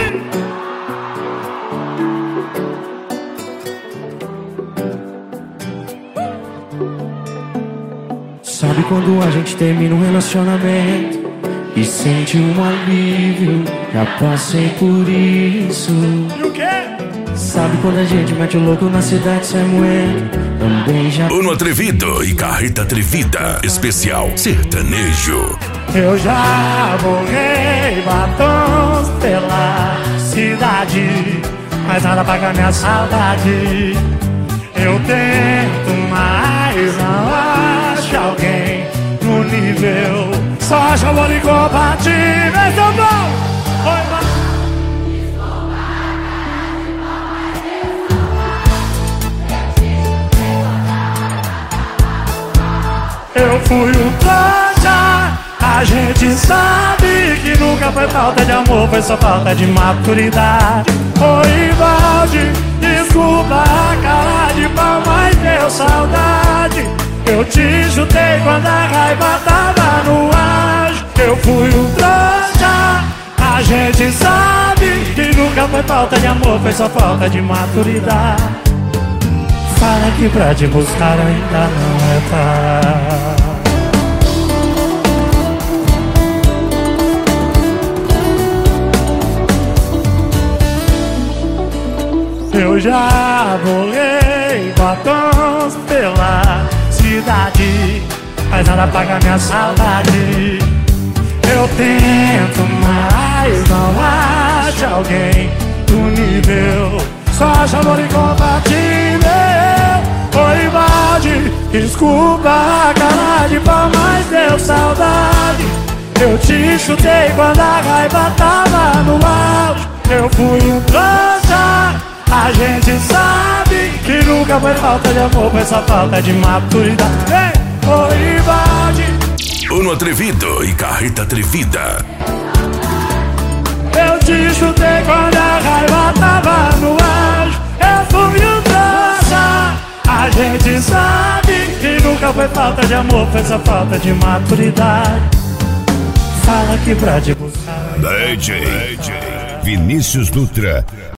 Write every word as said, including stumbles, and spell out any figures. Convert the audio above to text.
Sabe quando a gente termina um relacionamento e sente um alívio? Já passei por isso. E o quê? Sabe quando a gente mete o louco na cidade sem moer? Também já. Uno Atrevido e Carreta Atrevida, especial sertanejo. Eu já borrei batons pela cidade, mas nada paga minha saudade. Eu tento, mas não acho alguém no nível. Só acho amor incompatível. Então bom! Oi, mano. Eu fui um trouxa. A gente sabe que nunca foi falta de amor, foi só falta de maturidade. Oi, Valde, desculpa a cara de pau, mas deu saudade. Eu te chutei quando a raiva tava no ar. Eu fui um trouxa. A gente sabe que nunca foi falta de amor, foi só falta de maturidade. Fala que pra te buscar ainda não é tarde. Eu já borrei batons pela cidade, mas nada paga minha saudade. Eu tento, mas não acho alguém do nível. Só acho amor incompatível. Oi, Valde, desculpa a cara de pau, mas deu saudade. Eu te chutei quando a raiva tava no auge. Eu fui um trouxa. A gente sabe que nunca foi falta de amor, foi só falta de maturidade. Ei, oi, Valde. Uno Atrevido e Carreta Atrevida. Eu te chutei quando a raiva tava no auge. Eu fui um trouxa. A gente sabe que nunca foi falta de amor, foi só falta de maturidade. Fala que pra te buscar D J Vinícius Dutra.